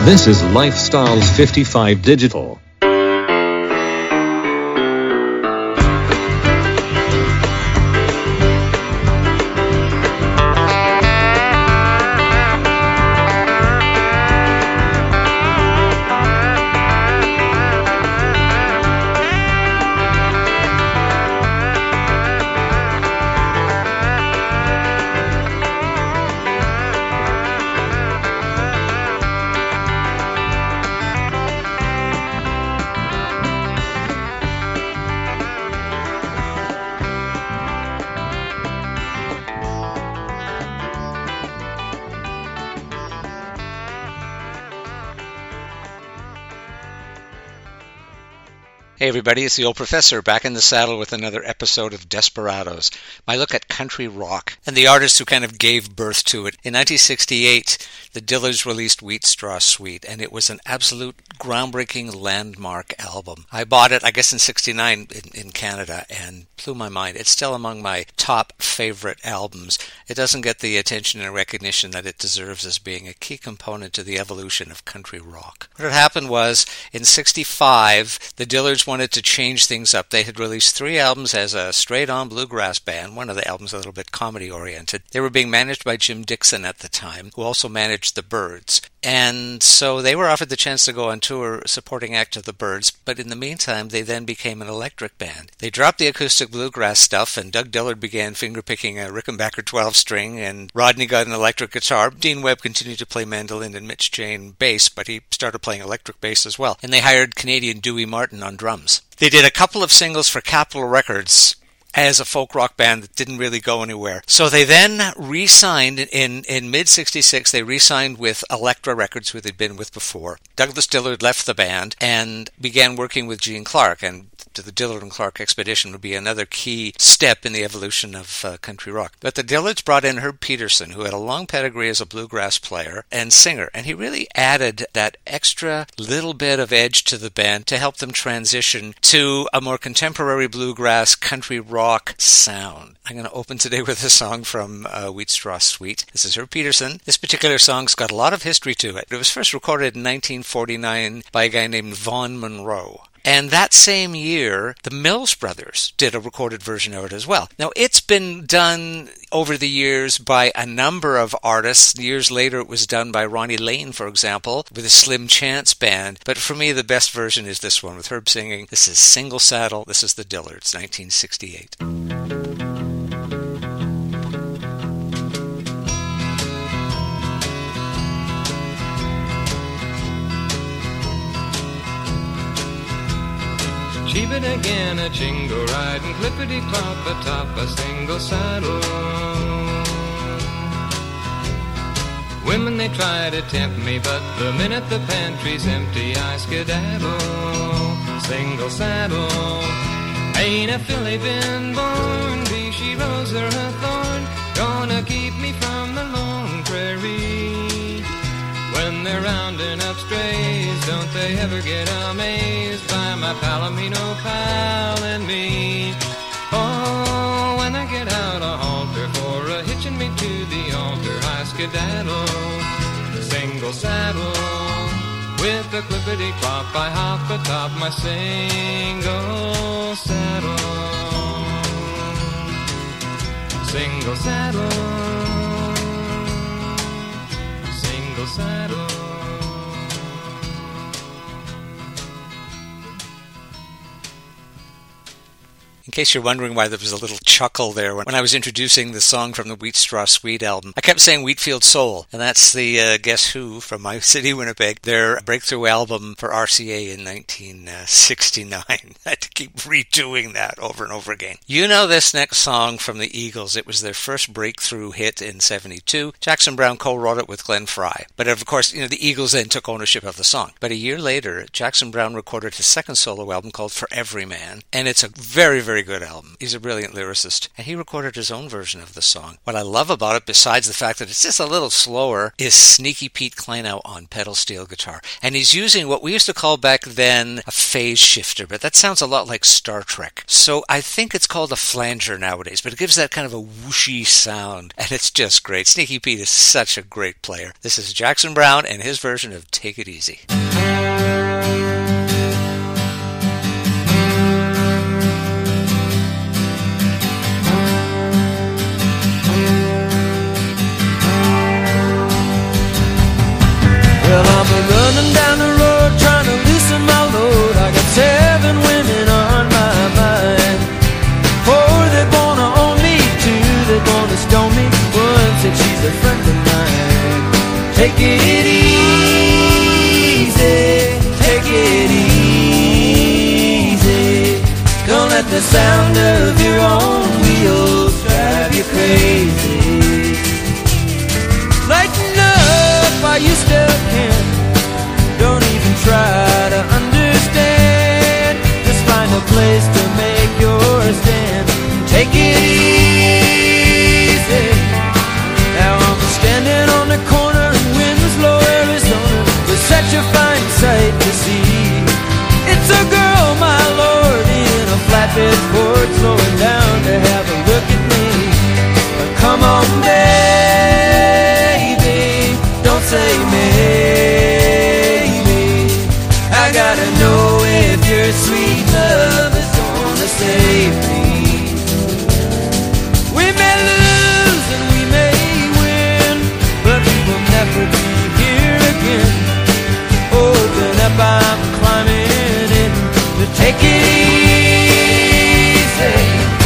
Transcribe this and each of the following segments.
This is Lifestyles 55 Digital. Hey everybody, it's the old professor back in the saddle with another episode of Desperados, my look at country rock and the artists who kind of gave birth to it. In 1968, the Dillards released Wheat Straw Sweet, and it was an absolute groundbreaking landmark album. I bought it, I guess, in 69 in Canada and blew my mind. It's still among my top favorite albums. It doesn't get the attention and recognition that it deserves as being a key component to the evolution of country rock. What had happened was, in 65, the Dillards wanted to change things up. They had released 3 albums as a straight-on bluegrass band. One of the albums a little bit comedy-oriented. They were being managed by Jim Dixon at the time, who also managed the Byrds. And so they were offered the chance to go on tour supporting act of the Byrds, but in the meantime, they then became an electric band. They dropped the acoustic bluegrass stuff, and Doug Dillard began fingerpicking a Rickenbacker 12-string, and Rodney got an electric guitar. Dean Webb continued to play mandolin and Mitch Jane bass, but he started playing electric bass as well. And they hired Canadian Dewey Martin on drums. They did a couple of singles for Capitol Records as a folk rock band that didn't really go anywhere. So they then re-signed in mid-66. They re-signed with Elektra Records, who they'd been with before. Douglas Dillard left the band and began working with Gene Clark, and the Dillard and Clark expedition would be another key step in the evolution of country rock. But the Dillards brought in Herb Peterson, who had a long pedigree as a bluegrass player and singer, and he really added that extra little bit of edge to the band to help them transition to a more contemporary bluegrass country rock sound. I'm going to open today with a song from Wheat Straw Sweet. This is Herb Peterson. This particular song's got a lot of history to it. It was first recorded in 1949 by a guy named Vaughn Monroe. And that same year, the Mills Brothers did a recorded version of it as well. Now, it's been done over the years by a number of artists. Years later, it was done by Ronnie Lane, for example, with a Slim Chance band. But for me, the best version is this one with Herb singing. This is Single Saddle. This is the Dillards, 1968. Cheap it again, a jingle ride, and clippity-clop atop a single saddle. Women, they try to tempt me, but the minute the pantry's empty, I skedaddle. Single saddle, ain't a filly been born, be she rose or a thorn, gonna keep me from the lone prairie. When they're rounding up strays, don't they ever get amazed by my Palomino pal and me? Oh, when I get out a halter for a hitching me to the altar, I skedaddle, single saddle, with a clippity-clop I hop atop my single saddle, single saddle. Saddle. In case you're wondering why there was a little chuckle there when I was introducing the song from the Wheat Straw Sweet album, I kept saying Wheatfield Soul, and that's the Guess Who from my city, Winnipeg, their breakthrough album for RCA in 1969. I had to keep redoing that over and over again. You know this next song from the Eagles. It was their first breakthrough hit in 72. Jackson Browne co-wrote it with Glenn Frey. But of course, the Eagles then took ownership of the song. But a year later, Jackson Browne recorded his second solo album called For Every Man, and it's a very, very good album. He's a brilliant lyricist, and he recorded his own version of the song. What I love about it, besides the fact that it's just a little slower, is Sneaky Pete Kleinow on pedal steel guitar. And he's using what we used to call back then a phase shifter, but that sounds a lot like Star Trek. So I think it's called a flanger nowadays, but it gives that kind of a whooshy sound, and it's just great. Sneaky Pete is such a great player. This is Jackson Browne and his version of Take It Easy. Well, I'm running down the road trying to loosen my load. I got 7 women on my mind. 4 that wanna own me, 2 that wanna stone me. 1 said she's a friend of mine. Take it easy, take it easy. Don't let the sound of your own wheels drive you crazy. Lighten up while you still can. Don't even try to understand. Just find a place to make your stand. Take it easy. Now I'm standing on the corner in Winslow, Arizona, with such a fine sight to see. It's a girl, my lord, in a flatbed Ford, slowing down to have a look at me. Come on, baby, don't say maybe. I gotta know if your sweet love is gonna save me. We may lose and we may win, but we will never be here again. Open up, I'm climbing in to take it easy.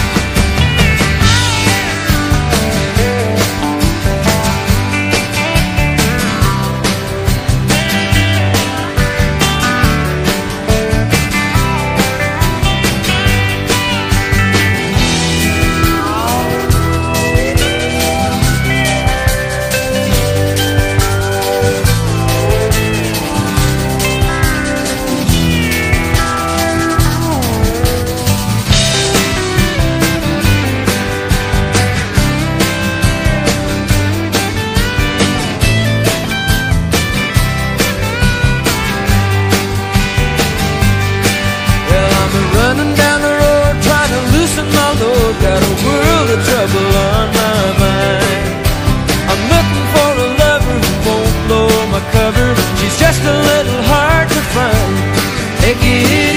Got a world of trouble on my mind. I'm looking for a lover who won't blow my cover. She's just a little hard to find. Take it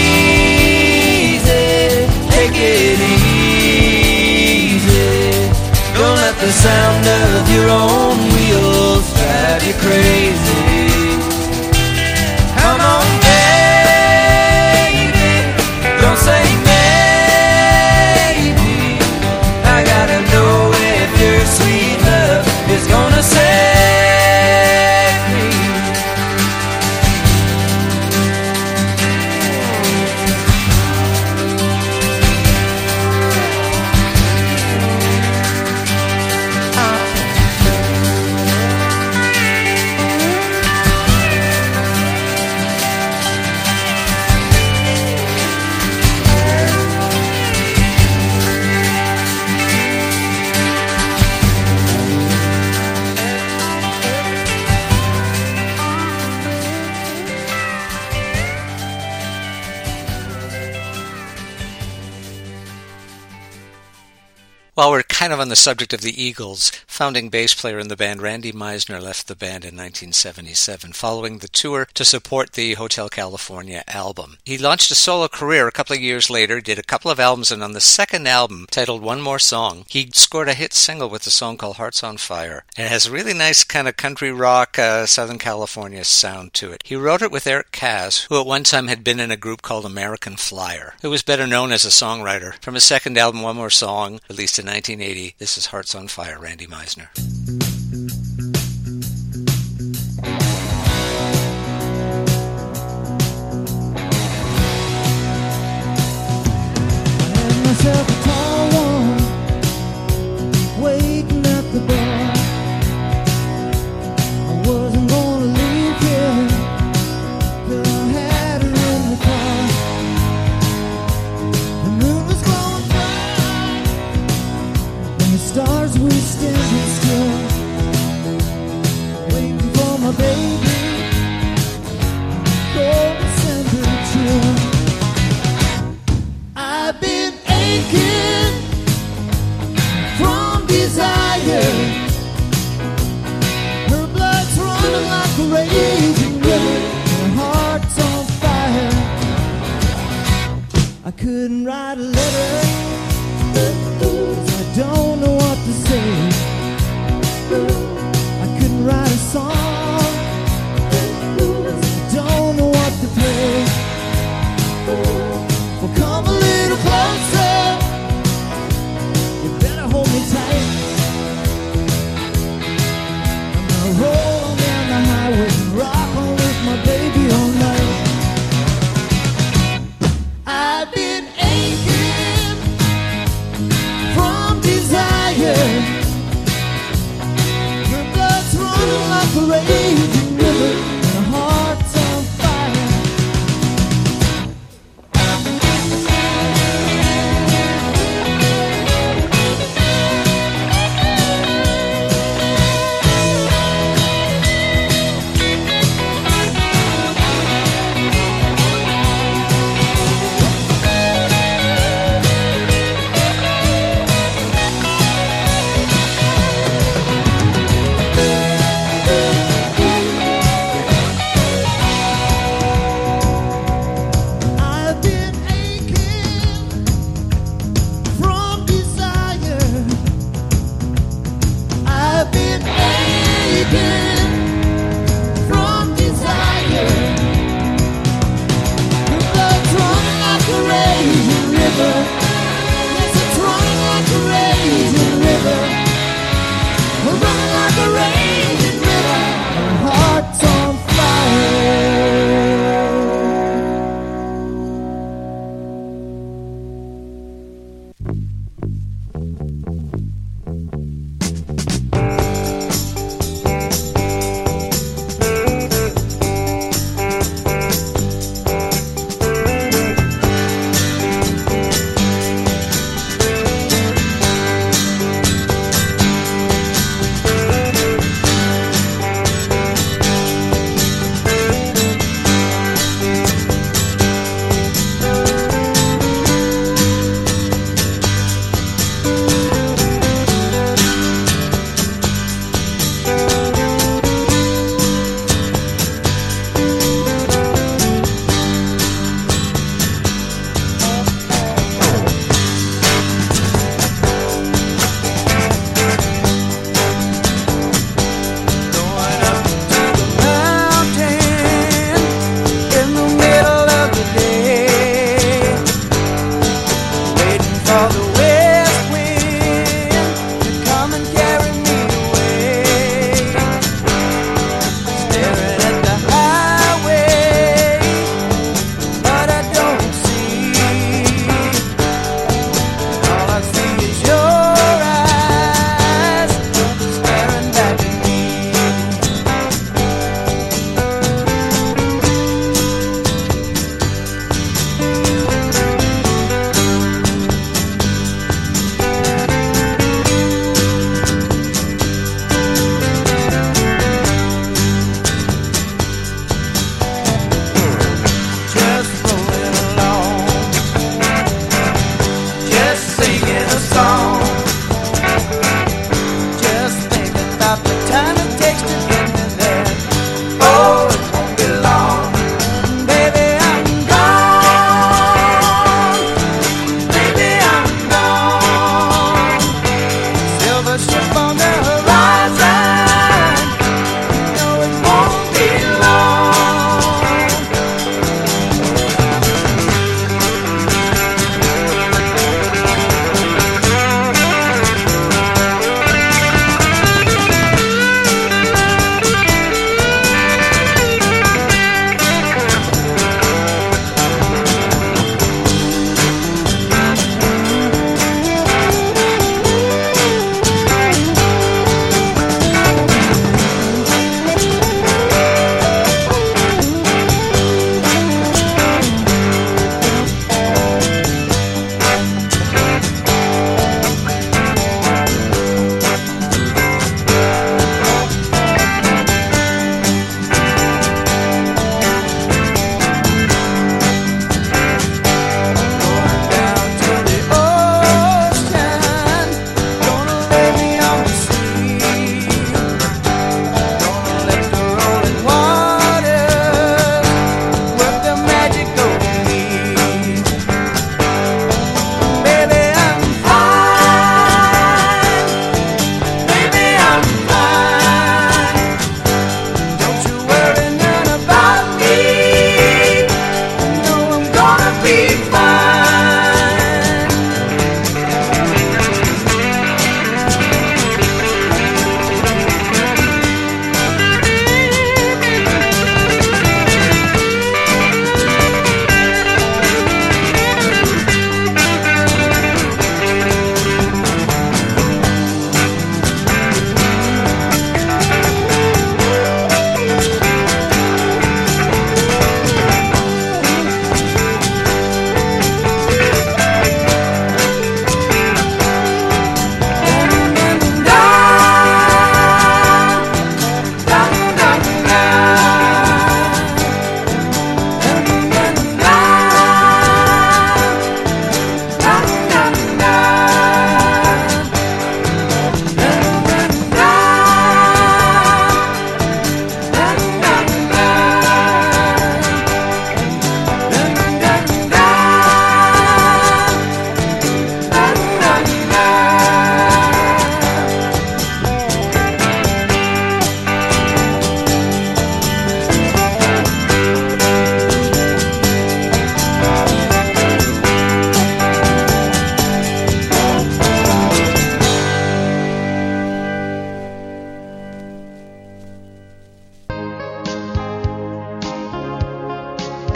easy, take it easy. Don't let the sound of your own wheels drive you crazy. Come on, baby, don't say your sweet love is gonna save me. While we're kind of on the subject of the Eagles, founding bass player in the band Randy Meisner left the band in 1977 following the tour to support the Hotel California album. He launched a solo career a couple of years later, did a couple of albums, and on the second album, titled One More Song, he scored a hit single with a song called Hearts on Fire. And it has a really nice kind of country rock, Southern California sound to it. He wrote it with Eric Kaz, who at one time had been in a group called American Flyer, who was better known as a songwriter. From his second album, One More Song, released in 1980, this is Hearts on Fire, Randy Meisner. Myself a tall one, waiting at the bar. I wasn't gonna leave here till I had her in the car. The moon was raging river, my heart's on fire. I couldn't write a letter, 'cause I don't know what to say. I couldn't write a song, 'cause I don't know what to play. Well, come a little closer, you better hold me tight. I'm gonna roll on down the highway and rock on with my baby all night. I've been aching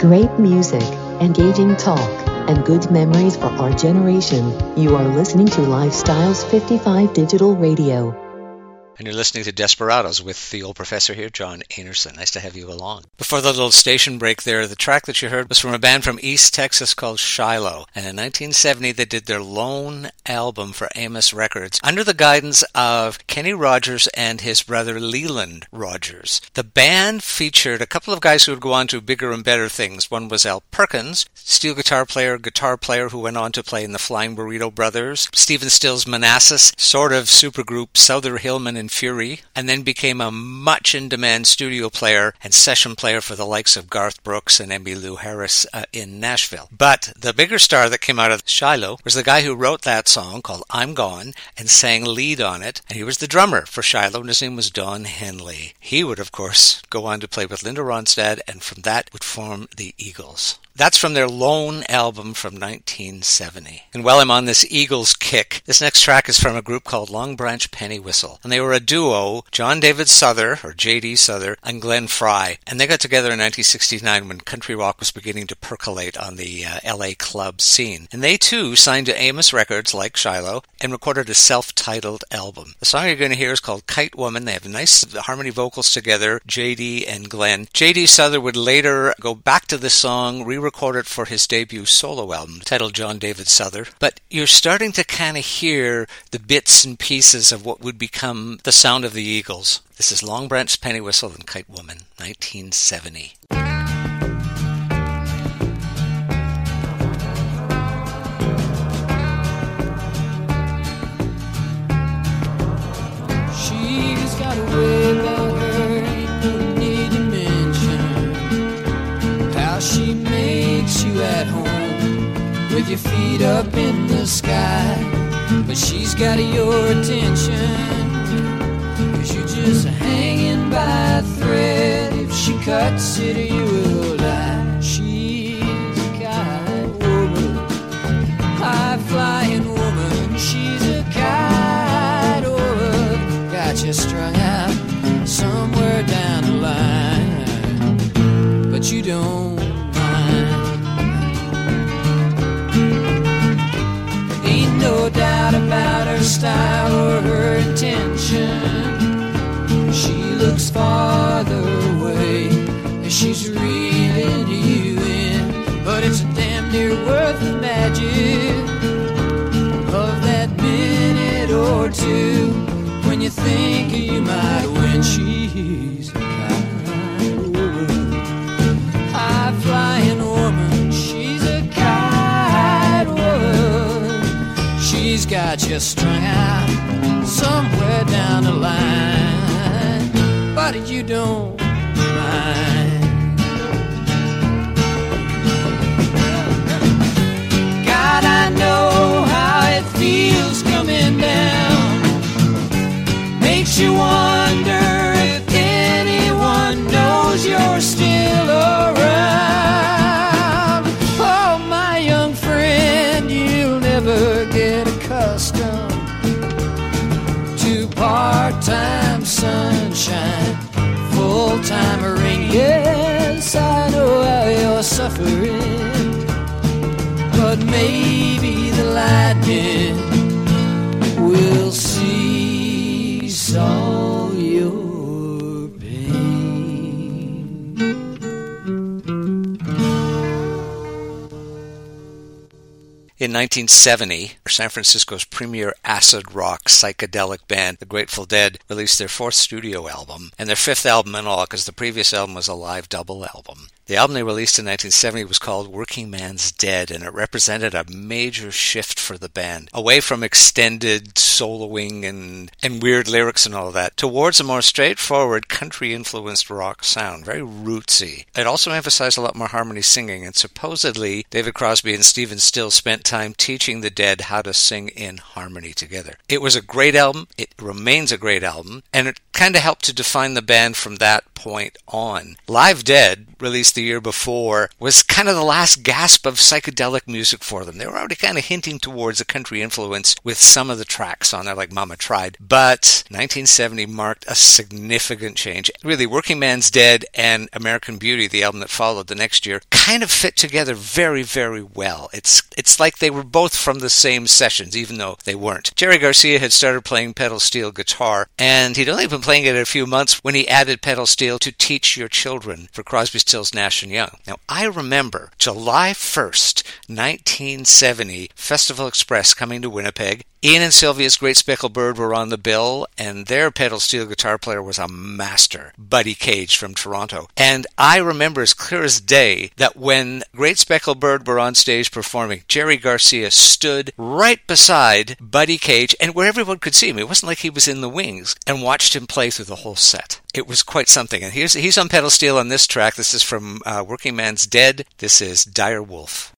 Great music, engaging talk, and good memories for our generation. You are listening to Lifestyles 55 Digital Radio. And you're listening to Desperados with the old professor here, John Anerson. Nice to have you along. Before the little station break there, the track that you heard was from a band from East Texas called Shiloh. And in 1970, they did their lone album for Amos Records under the guidance of Kenny Rogers and his brother Leland Rogers. The band featured a couple of guys who would go on to bigger and better things. One was Al Perkins, steel guitar player who went on to play in the Flying Burrito Brothers, Stephen Stills' Manassas, sort of supergroup Souther Hillman and Fury, and then became a much in-demand studio player and session player for the likes of Garth Brooks and Emmylou Harris in Nashville. But the bigger star that came out of Shiloh was the guy who wrote that song called I'm Gone and sang lead on it, and he was the drummer for Shiloh, and his name was Don Henley. He would, of course, go on to play with Linda Ronstadt, and from that would form the Eagles. That's from their lone album from 1970. And while I'm on this Eagles kick, this next track is from a group called Long Branch Penny Whistle. And they were a duo, John David Souther, or J.D. Souther, and Glenn Frey. And they got together in 1969 when country rock was beginning to percolate on the L.A. club scene. And they too signed to Amos Records, like Shiloh, and recorded a self-titled album. The song you're going to hear is called Kite Woman. They have nice harmony vocals together, J.D. and Glenn. J.D. Souther would later go back to this song, re-record it for his debut solo album, titled John David Souther. But you're starting to kind of hear the bits and pieces of what would become the sound of the Eagles. This is Long Branch Penny Whistle and Kite Woman, 1970. She's got a way about her, ain't no need to mention how she makes you at home with your feet up in the sky. But she's got your attention, 'cause you're just hanging by a thread. If she cuts it, you will die. She's a kite woman, high-flying woman. She's a kite woman, got you strung out somewhere down the line, but you don't mind. Ain't no doubt about her style or her intention. She looks farther away as she's reeling you in, but it's a damn near worth the magic of that minute or two when you think you might win. She's a kite woman, high-flying woman. She's a kite woman. She's got you strung out somewhere down the line, but you don't mind. God, I know how it feels coming down. Makes you wonder if anyone knows you're still around. Oh, my young friend, you'll never get accustomed to part-time sunshine, full-time rain. Yes, I know how you're suffering, but maybe the lightning will cease all your pain. In 1970, San Francisco's premier acid rock psychedelic band, The Grateful Dead, released their fourth studio album, and their fifth album in all, because the previous album was a live double album. The album they released in 1970 was called Working Man's Dead, and it represented a major shift for the band, away from extended soloing and weird lyrics and all that, towards a more straightforward country-influenced rock sound, very rootsy. It also emphasized a lot more harmony singing, and supposedly David Crosby and Stephen Stills spent time teaching the Dead how to sing in harmony together. It was a great album. It remains a great album, and it kind of helped to define the band from that point on. Live Dead, released the year before, was kind of the last gasp of psychedelic music for them. They were already kind of hinting towards a country influence with some of the tracks on there, like Mama Tried. But 1970 marked a significant change. Really, Working Man's Dead and American Beauty, the album that followed the next year, kind of fit together very, very well. It's like they were both from the same sessions, even though they weren't. Jerry Garcia had started playing pedal steel guitar, and he'd only been playing it a few months when he added pedal steel to Teach Your Children for Crosby, Stills, Nash & Young. Now, I remember July 1st, 1970, Festival Express coming to Winnipeg. Ian and Sylvia's Great Speckled Bird were on the bill, and their pedal steel guitar player was a master, Buddy Cage from Toronto. And I remember as clear as day that when Great Speckled Bird were on stage performing, Jerry Garcia stood right beside Buddy Cage, and where everyone could see him. It wasn't like he was in the wings, and watched him play through the whole set. It was quite something. And he's on pedal steel on this track. This is from Working Man's Dead. This is Dire Wolf.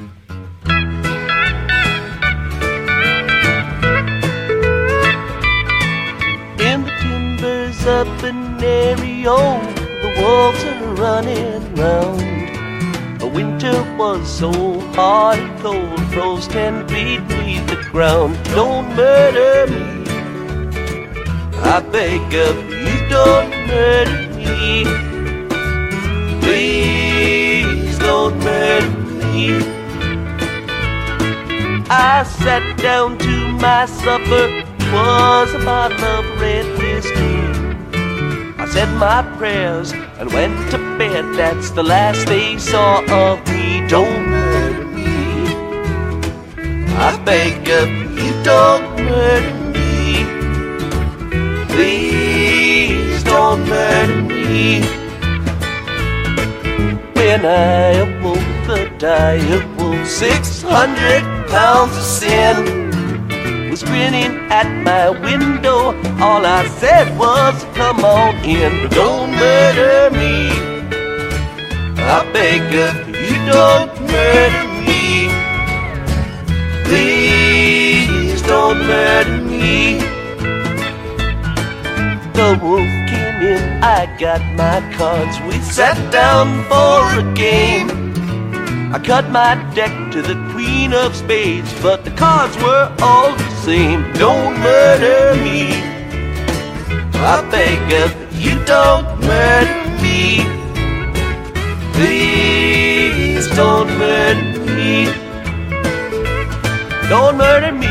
In the timbers up in Ario, the wolves are running round. The winter was so hard and cold, froze 10 feet beneath the ground. Don't murder me, I beg of you, don't murder me. Please don't murder me. I sat down to my supper, was a bottle of red whiskey. I said my prayers and went to bed. That's the last they saw of me. Don't murder me, I beg of you, don't murder me. Please don't murder me. When I awoke, the dire wolf, 600 pounds of sin, was grinning at my window. All I said was, come on in. Don't murder me, I beg of you, don't murder me. Please don't murder me. The wolf came in, I got my cards. We sat down for a game. I cut my deck to the queen of spades, but the cards were all the same. Don't murder me, I beg of you, don't murder me. Please don't murder me. Don't murder me.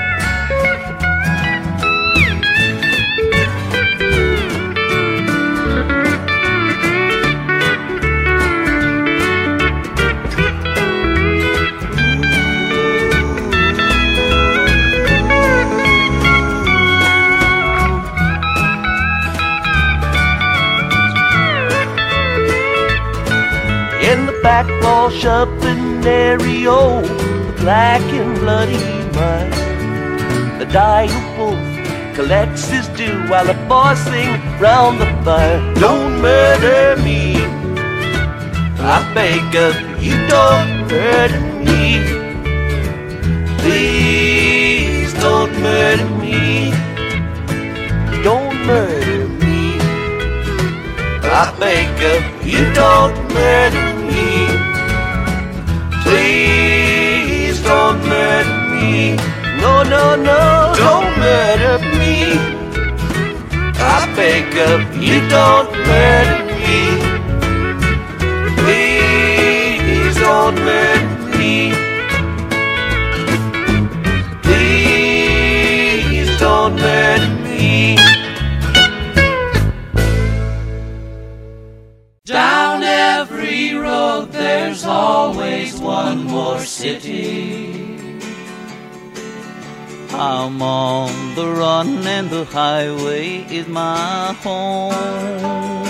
In the back wash up in Ario, the black and bloody mine, the dire wolf collects his due while the boys sing round the fire. Don't murder me, I beg of you, don't murder me. Please don't murder me. Don't murder me, I beg of you, don't murder me. Please don't murder me. No, no, no, don't murder me. I beg of you, don't murder me. Please don't murder me. Please don't murder me. Down every road there's always one more city. I'm on the run and the highway is my home.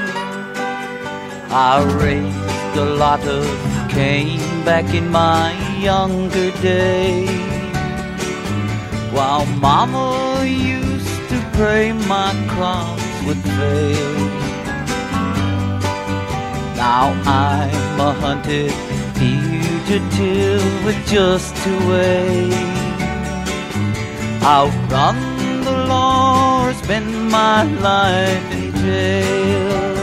I raised a lot of cane back in my younger days, while Mama used to pray my crops would fail. Now I'm a hunted fugitive with just to wait. Outrun the law or spend my life in jail.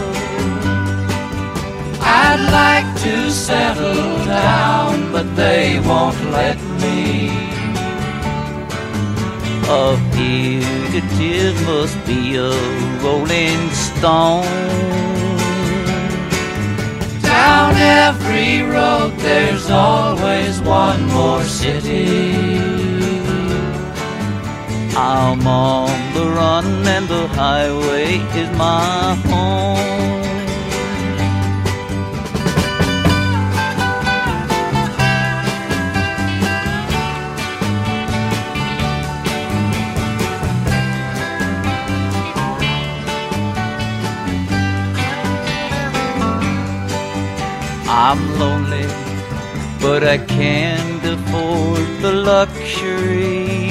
I'd like to settle down, but they won't let me. A fugitive must be a rolling stone. Down every road there's always one more city. I'm on the run and the highway is my home. I'm lonely, but I can't afford the luxury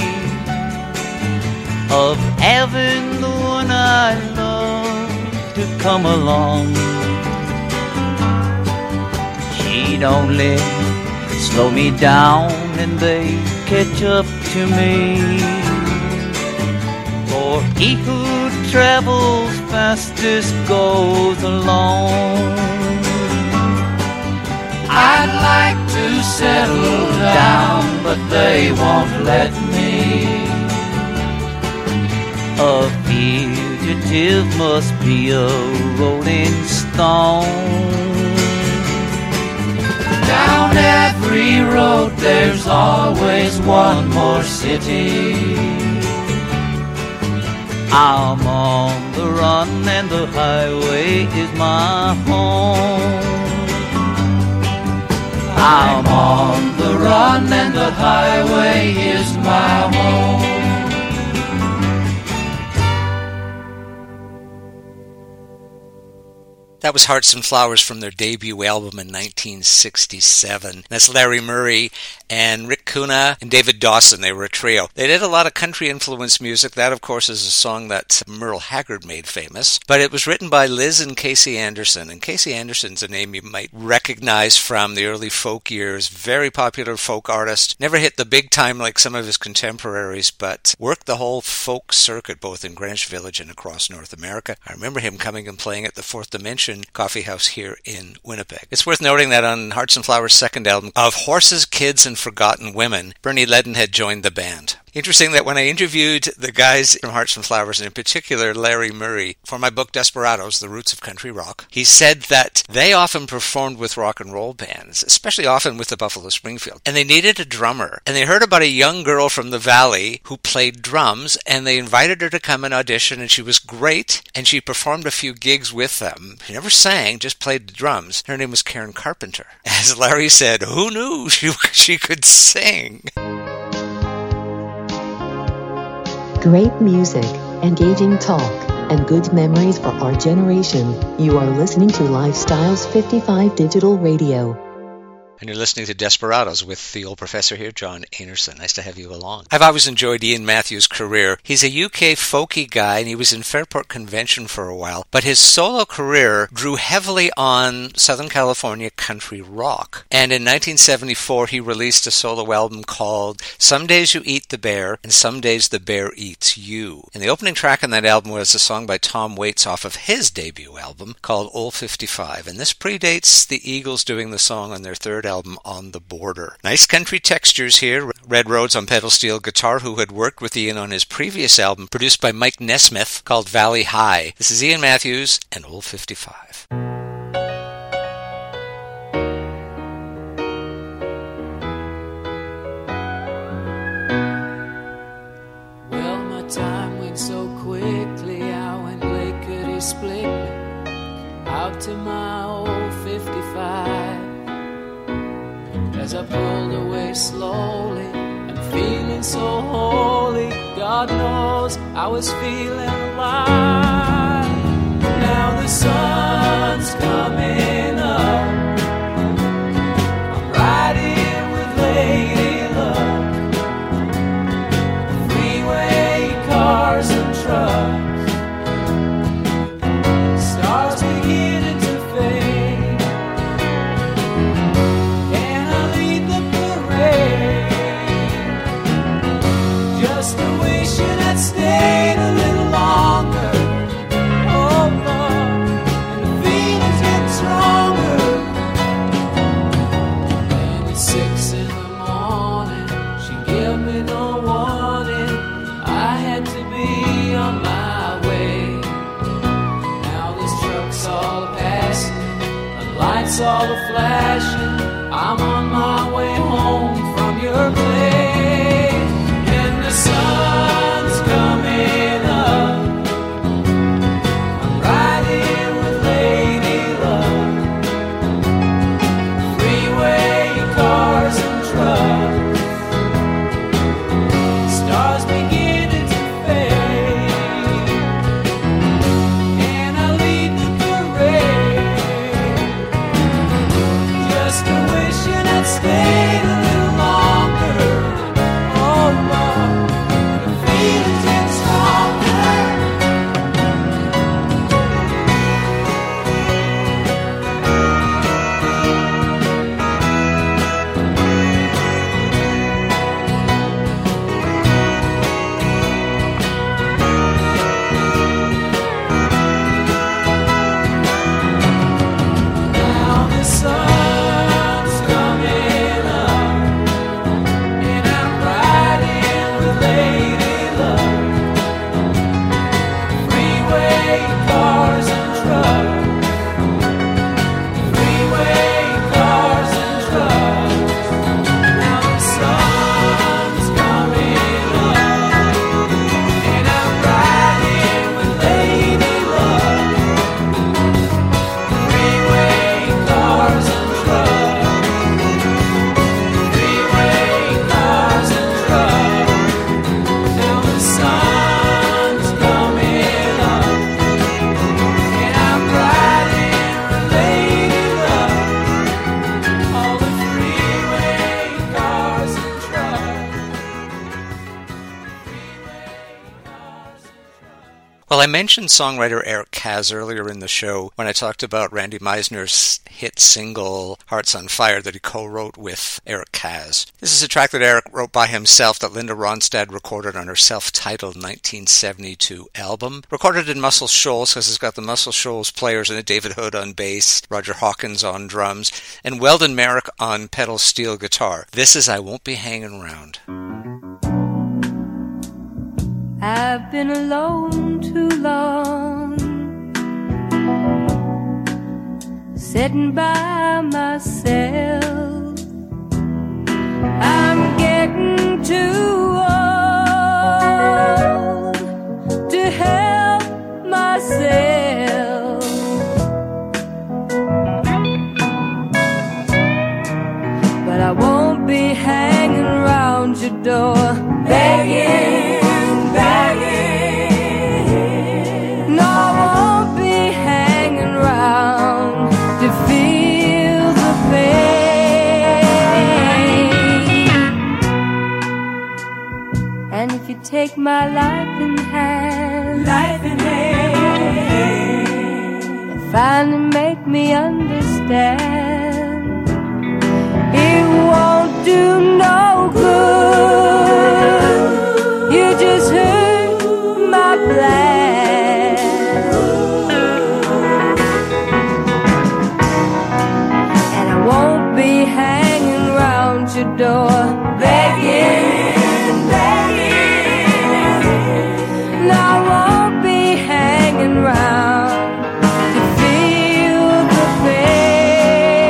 of having the one I love to come along. She'd only slow me down and they catch up to me. For he who travels fastest goes alone. I'd like to settle down, but they won't let me. A fugitive must be a rolling stone. Down every road there's always one more city. I'm on the run and the highway is my home. I'm on the run and the highway is my home. That was Hearts and Flowers from their debut album in 1967. That's Larry Murray and Rick Kuna and David Dawson. They were a trio. They did a lot of country-influenced music. That, of course, is a song that Merle Haggard made famous. But it was written by Liz and Casey Anderson. And Casey Anderson's a name you might recognize from the early folk years. Very popular folk artist. Never hit the big time like some of his contemporaries, but worked the whole folk circuit, both in Greenwich Village and across North America. I remember him coming and playing at the Fourth Dimension Coffee House here in Winnipeg. It's worth noting that on Hearts and Flowers' second album, Of Horses, Kids, and Forgotten Women, Bernie Leadon had joined the band. Interesting that when I interviewed the guys from Hearts and Flowers, and in particular Larry Murray, for my book Desperados, The Roots of Country Rock, he said that they often performed with rock and roll bands, especially often with the Buffalo Springfield, and they needed a drummer. And they heard about a young girl from the Valley who played drums, and they invited her to come and audition, and she was great, and she performed a few gigs with them. She never sang, just played the drums. Her name was Karen Carpenter. As Larry said, who knew she could sing? Great music, engaging talk, and good memories for our generation. You are listening to Lifestyles 55 Digital Radio. And you're listening to Desperados with the old professor here, John Anerson. Nice to have you along. I've always enjoyed Ian Matthews' career. He's a UK folky guy, and he was in Fairport Convention for a while. But his solo career drew heavily on Southern California country rock. And in 1974, he released a solo album called Some Days You Eat the Bear, and Some Days the Bear Eats You. And the opening track on that album was a song by Tom Waits off of his debut album called Old 55. And this predates the Eagles doing the song on their third album, On the Border. Nice country textures here. Red Rhodes on pedal steel guitar, who had worked with Ian on his previous album, produced by Mike Nesmith, called Valley High. This is Ian Matthews and Old 55. Well, my time went so quickly, I went lickety split out to my old 55. As I pulled away slowly and feeling so holy, God knows I was feeling alive. Now the sun's coming up, I'm riding with Lady Luck. Freeway cars and trucks, stars beginning to fade. lights all are flashing. I'm on my way home from your place, and the sun's coming up. I'm riding with Lady Luck. Freeway cars and trucks, stars beginning to fade, and I lead the parade, just wishing I'd stayed a little longer. Oh Lord, the feeling's getting stronger. Now the sun's coming up, and I'm riding with Lady Luck. Freeway cars and trucks, freeway cars and trucks. Now the sun's coming up, and I'm riding with Lady Luck. Freeway cars and trucks, freeway cars and trucks. Now the sun's coming up, and I'm riding with Lady Luck. All the freeway cars and trucks, freeway cars and trucks. Well, I mentioned songwriter Eric Kaz earlier in the show when I talked about Randy Meisner's hit single Hearts on Fire that he co-wrote with Eric Kaz. This is a track that Eric wrote by himself that Linda Ronstadt recorded on her self-titled 1972 album. Recorded in Muscle Shoals, because it's got the Muscle Shoals players in it, David Hood on bass, Roger Hawkins on drums, and Weldon Merrick on pedal steel guitar. This is I Won't Be Hanging Around. I've been alone too long, sitting by myself. I'm getting too old to help myself, but I won't be hanging around your door begging. No, I won't be hanging around to feel the pain. And if you take my life in hand, and finally make me understand, it won't do no good. You just hurt my plan, and I won't be hanging around your door begging. No, I won't be hanging around to feel the pain.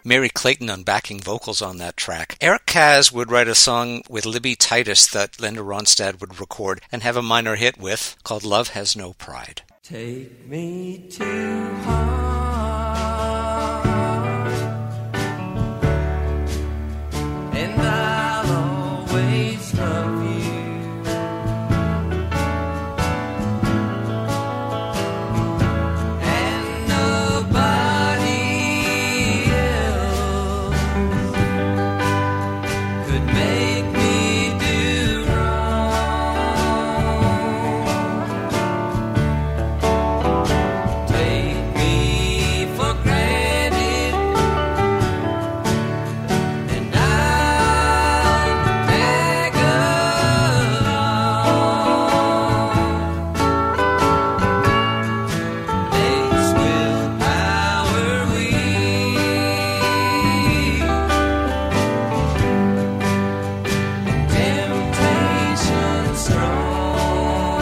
Mary Clayton on backing vocals on that track. Eric Kaz would write a song with Libby Titus that Linda Ronstadt would record and have a minor hit with, called Love Has No Pride. Take me to heart, and I'll always love you. And nobody else could make me do wrong. Take me for granted, and I'll tag along. Makes willpower weak, temptation strong.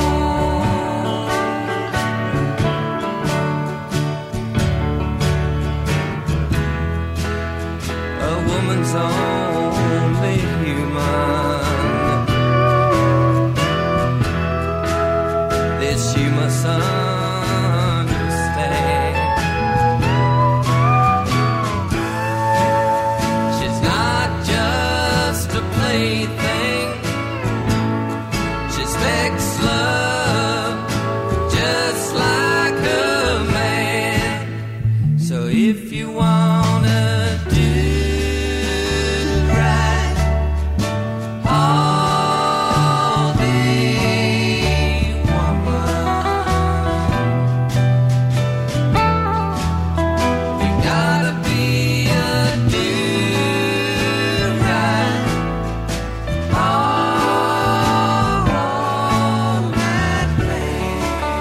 A woman's only human. This you must understand. She's not just a plaything. She expects love just like a man. So if you wanna do right all day, woman, you gotta be a do-right all that man.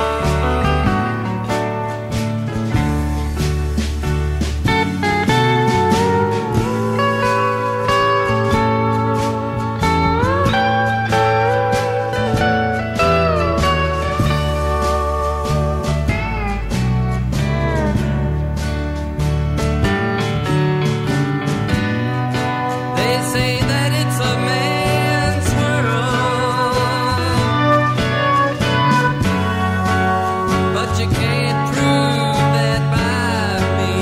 They say that it's a man's world, but you can't prove that by me.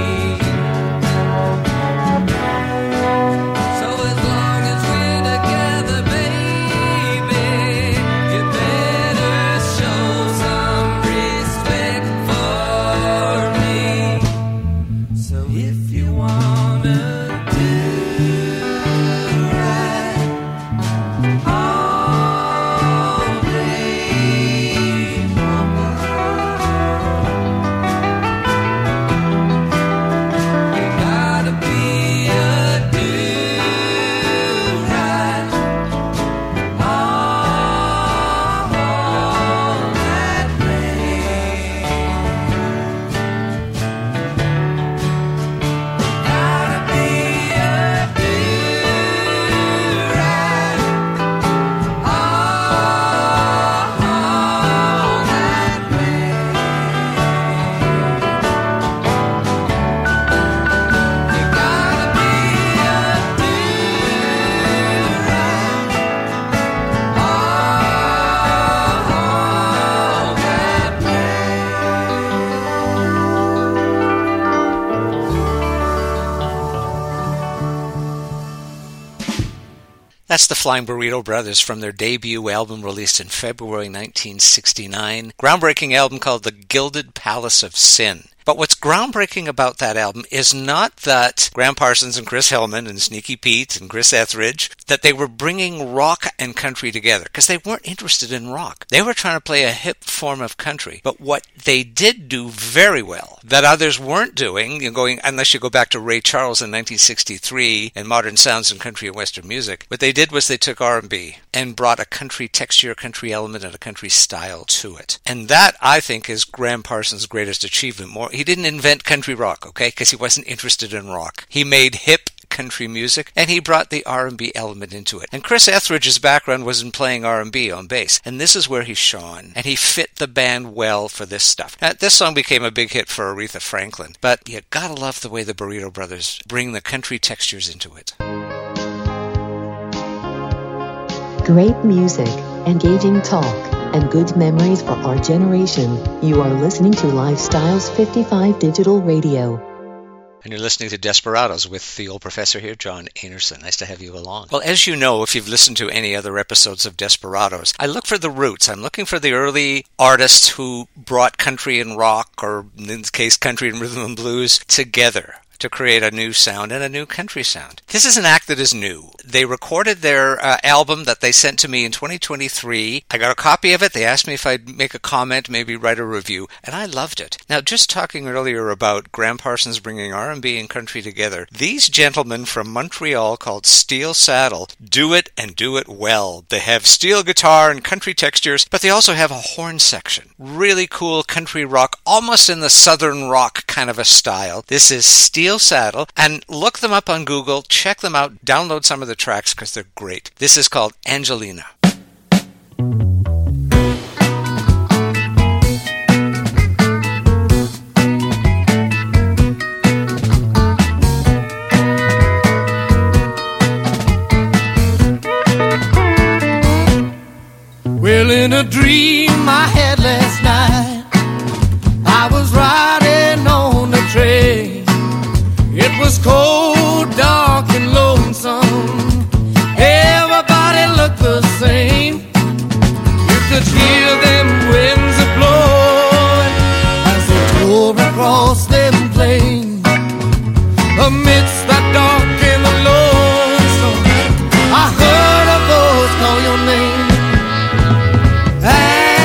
So as long as we're together, baby, you better show some respect for me. So if you wanna do right all day, woman, you gotta be a do-right all that man. Gotta be a do-right all that man. You gotta be a do-right all that That's the Flying Burrito Brothers from their debut album released in February 1969. Groundbreaking album called The Gilded Palace of Sin. But what's groundbreaking about that album is not that Graham Parsons and Chris Hillman and Sneaky Pete and Chris Etheridge, that they were bringing rock and country together, because they weren't interested in rock. They were trying to play a hip form of country. But what they did do very well, that others weren't doing, unless you go back to Ray Charles in 1963 and Modern Sounds in Country and Western Music, what they did was they took R&B and brought a country texture, a country element, and a country style to it. And that, I think, is Graham Parsons' greatest achievement. He didn't invent country rock, okay, because he wasn't interested in rock. He made hip country music, and he brought the R&B element into it. And Chris Etheridge's background was in playing R&B on bass, and this is where he shone, and he fit the band well for this stuff. Now, this song became a big hit for Aretha Franklin, but you gotta love the way the Burrito Brothers bring the country textures into it. Great music, engaging talk, and good memories for our generation. You are listening to Lifestyles 55 Digital Radio. And you're listening to Desperados with the old professor here, John Anerson. Nice to have you along. Well, as you know, if you've listened to any other episodes of Desperados, I look for the roots. I'm looking for the early artists who brought country and rock, or in this case, country and rhythm and blues, together to create a new sound and a new country sound. This is an act that is new. They recorded their album that they sent to me in 2023. I got a copy of it. They asked me if I'd make a comment, maybe write a review, and I loved it. Now, just talking earlier about Graham Parsons bringing R&B and country together, these gentlemen from Montreal called Steel Saddle do it and do it well. They have steel guitar and country textures, but they also have a horn section. Really cool country rock, almost in the southern rock kind of a style. This is Steel Saddle, and look them up on Google, check them out, download some of the tracks because they're great. This is called Angelina. Well, in a dream I had last night, I was riding on the train. It was cold, dark, and lonesome. Everybody looked the same. You could hear them winds a-blowing as they tore across them plains. Amidst the dark and the lonesome, I heard a voice call your name.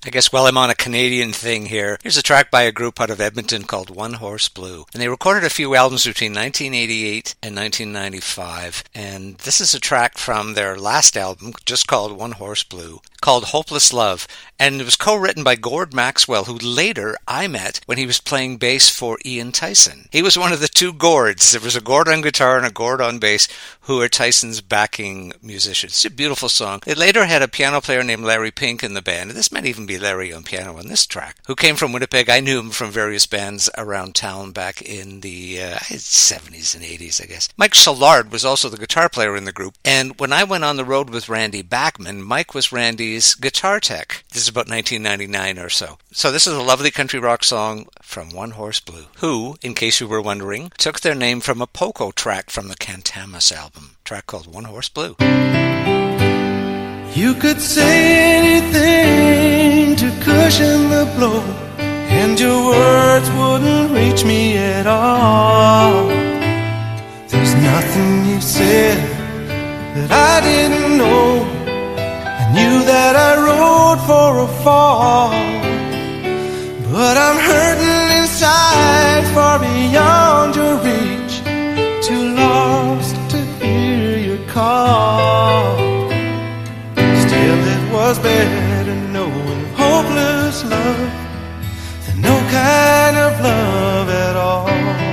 I guess while I'm on a Canadian thing here, here's a track by a group out of Edmonton called One Horse Blue. And they recorded a few albums between 1988 and 1995. And this is a track from their last album, just called One Horse Blue, called Hopeless Love. And it was co-written by Gord Maxwell, who later I met when he was playing bass for Ian Tyson. He was one of the two Gords. There was a Gord on guitar and a Gord on bass, who are Tyson's backing musicians. It's a beautiful song. It later had a piano player named Larry Pink in the band, and this might even be Larry on piano on this track, who came from Winnipeg. I knew him from various bands around town back in the 70s and 80s, I guess. Mike Shallard was also the guitar player in the group, and when I went on the road with Randy Bachman, Mike was Randy's guitar tech. This is about 1999 or so. So this is a lovely country rock song from One Horse Blue, who, in case you were wondering, took their name from a Poco track from the Cantamus album, a track called One Horse Blue. You could say anything to cushion the blow, and your words wouldn't reach me at all. There's nothing you said that I didn't know. I knew that I rode for a fall, but I'm hurting inside, far beyond your reach, too lost to hear your call. Still it was better knowing hopeless love than no kind of love at all.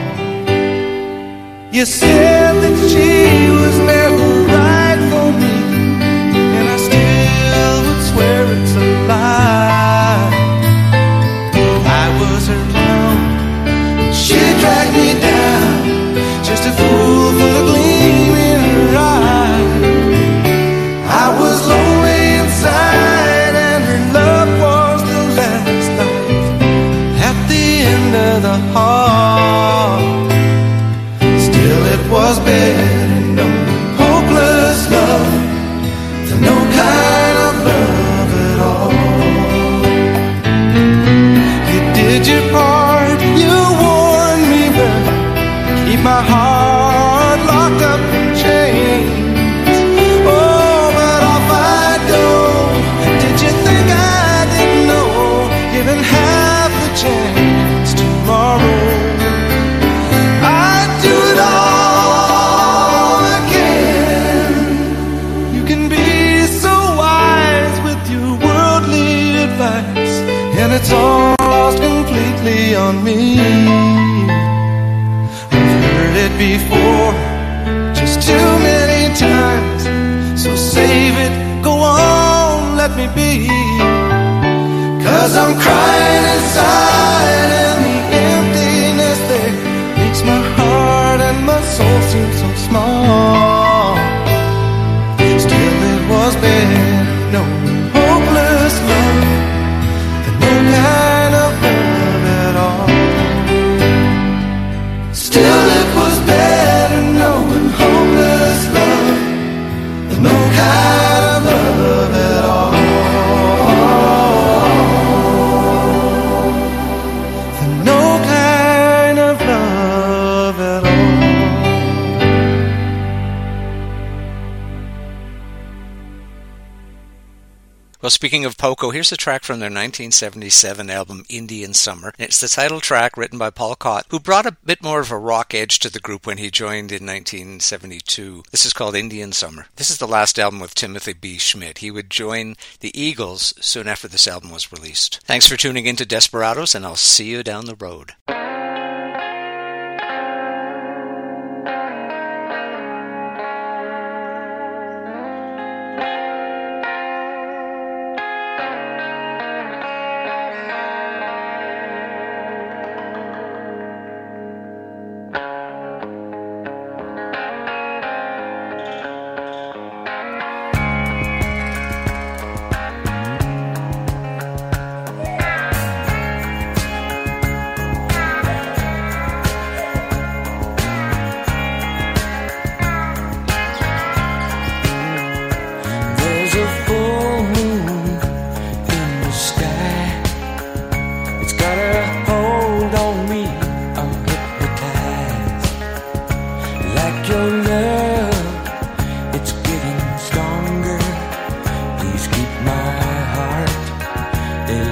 You said that she was never right for me, and I still would swear it's a lie. I was her clown, she dragged me down, just a fool for the gleam in her eye. I was lonely inside, and her love was the last light at the end of the hall. Still it was better knowing hopeless love than no kind of love at all. You did your part, you warned me well, keep my heart locked up in chains. Oh, but off I go. Did you think I didn't know? Given half the chance tomorrow, I'd do it all again. You can be so wise with your worldly advice, and it's all lost completely on me. I've heard it before, just too many times. So save it, go on, let me be. 'Cause I'm crying inside, and the emptiness there makes my heart and my soul seem so small. Still it was better knowing hopeless love than no kind of love at all. Still it was better knowing hopeless love than no kind of love at all. Than no kind of love at all. Well, speaking of Poco, here's a track from their 1977 album Indian Summer. It's the title track written by Paul Cott, who brought a bit more of a rock edge to the group when he joined in 1972. This is called Indian Summer. This is the last album with Timothy B. Schmidt. He would join the Eagles soon after this album was released. Thanks for tuning in to Desperados, and I'll see you down the road. Please keep my heart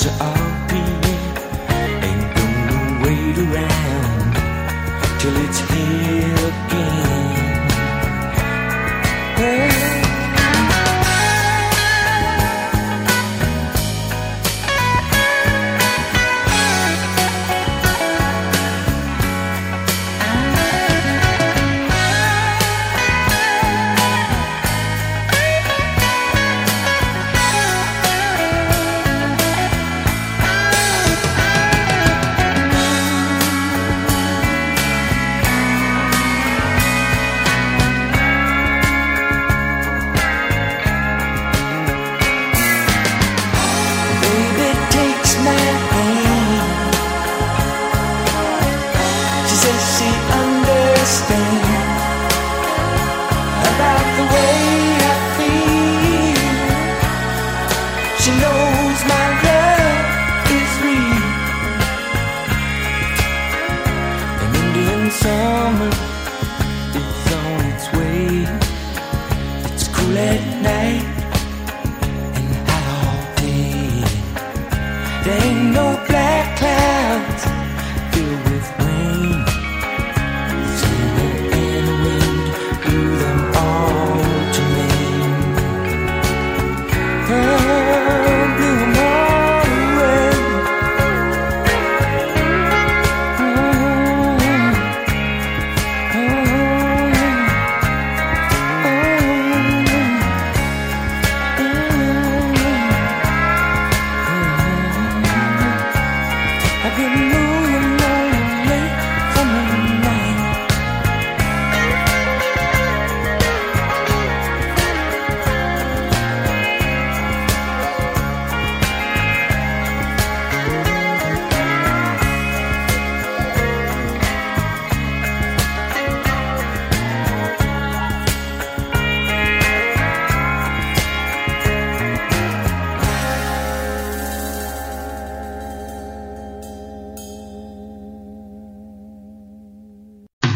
signs are obvious. Ain't gonna wait around till it's here again.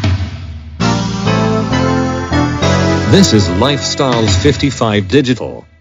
This is Lifestyles 55 Digital.